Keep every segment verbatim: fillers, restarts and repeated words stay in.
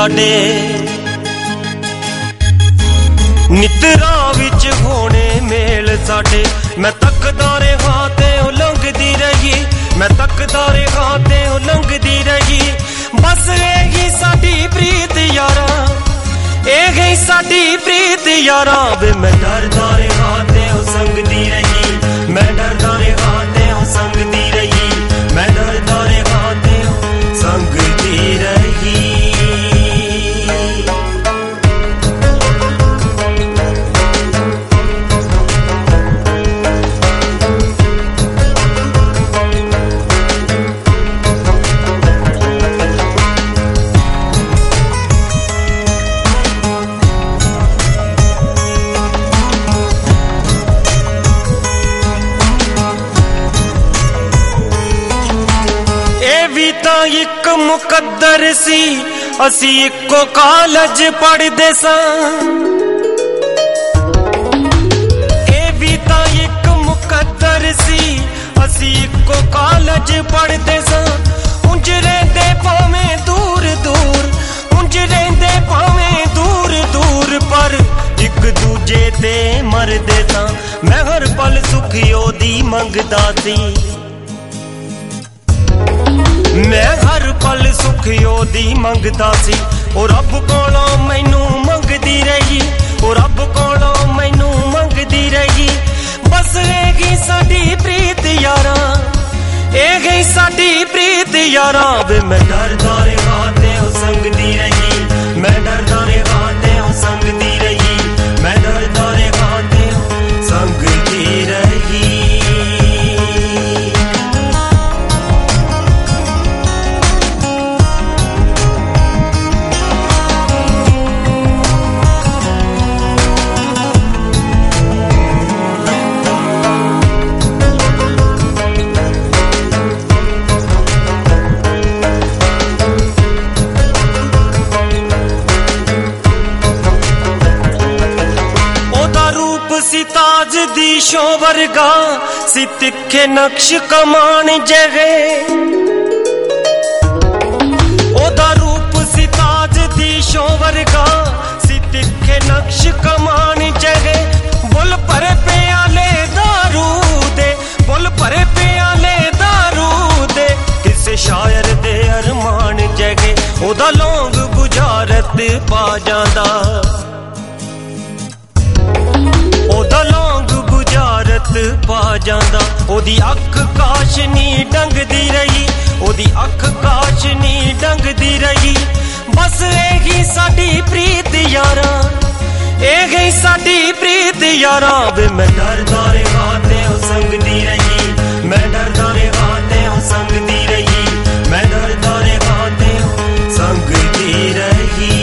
साडे नितरा विच होने मेल साडे। मैं तकदा रहा ते ओ लंघदी रही, मैं तकदा रहा ते ओ लंघदी रही। बस यही साडी प्रीत यारा, यही साडी प्रीत यारा वे। मैं डरदा रहा ते ओ संगदी रही, मैं डरदा रहा ते ओ संगदी रही, मैं डरदा रहा ते ओ संगदी रही। एक मुकद्दर सी असी इको कॉलेज पढ़दे सां, ए भी तां एक मुकद्दर सी असी इको कॉलेज पढ़दे सां। उंज रहिंदे भावें दूर दूर, उंज रहिंदे भावें दूर दूर, पर एक दूजे ते मरदे सां। मैं हर पल सुख ओदी मंगदा सी, मैं हर पल सुख ओदी मंगदा सी। ओ रब कोलों मैनू मंगदी रही, ओ रब कोलों मैनू मंगदी रही। बस एही साडी प्रीत यारा, एही साडी प्रीत यारा वे। मैं डरदा रहा ते ओ संगदी रही, मैं डरदा रहा ते ओ संगदी रही, मैं डरदा रहा ते ओ संगदी रही। ताज दी शो वर्गा सी तिखे नक्श कमान जगे। ओदा रूप सी ताज दी शो वर्गा सी तिखे नक्श कमान जगे। बुल भरे प्याले दारू दे, बुल भरे प्याले दारू दे, किसे शायर दे अरमान जगे। ओदा लौंग बुझारत पा जांदा, ओदा लौंग बुझारत पा जांदा। ओदी अख काशनी डंगदी रही, ओदी अख काशनी डंगदी रही। बस एही साडी प्रीत यारा, एही साडी प्रीत यारा वे। मैं डरदा रहा ते ओ संगदी रही, मैं डरदा रहा ते ओ संगदी रही, मैं डरदा रहा ते ओ संगदी रही।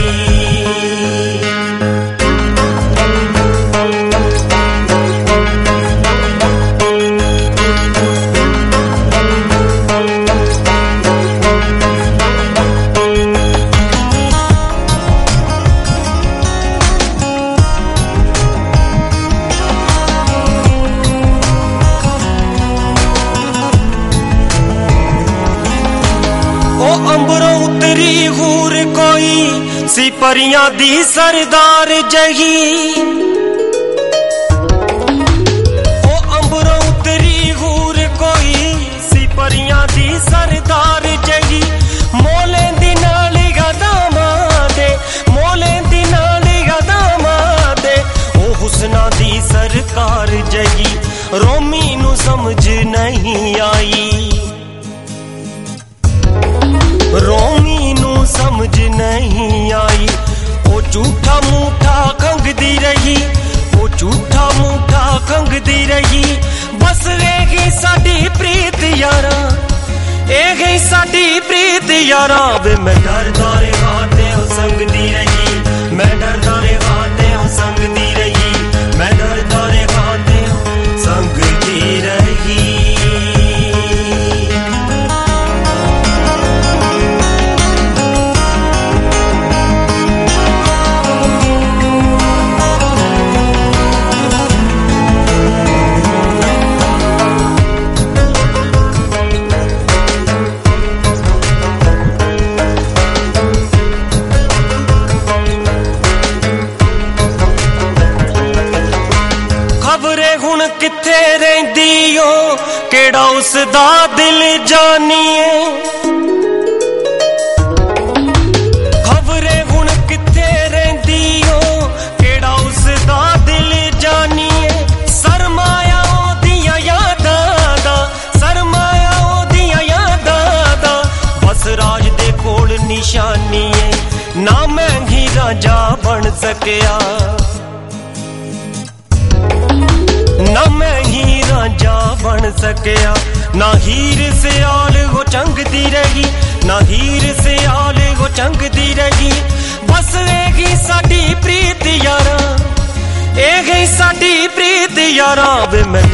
सी परियां दी सरदार जही, ओ अंबरों उतरी हूर कोई सी परियां दी सरदार जही। मोले दी नाली गदामा दे, मोले दी नाली गदामा दे, ओ हुस्ना दी सरकार जही। रोमी नू समझ नहीं आई, रोमी नू समझ नहीं आई। ओ झूठा मूठा खंगदी रही, ओ झूठा मूठा खंगदी रही। बस एही साडी प्रीत यारा, एही साडी प्रीत यारा वे। मैं डरदा रहा ते ओ संगदी रही, मैं डरदा रहा ते ओ संगदी रही, मैं डरदा रहा ते ओ संगदी रही। किथे रहिंदी ओ केड़ा उसदा दिल जानिए खबरे हुण किथे रहिंदी ओ केड़ा उसदा दिल जानिए सरमाया ओदियां यादां दा सरमाया ओदियां यादां दा बस राज दे कोल निशानी है ना महंगी राजा बन सकिया ना मैं ही राजा बन सकिया ना हीर सियाल वो चंगदी रही ना हीर सियाल वो चंगदी रही बस एही साडी प्रीत यारा एही साडी प्रीत यारा वे मैं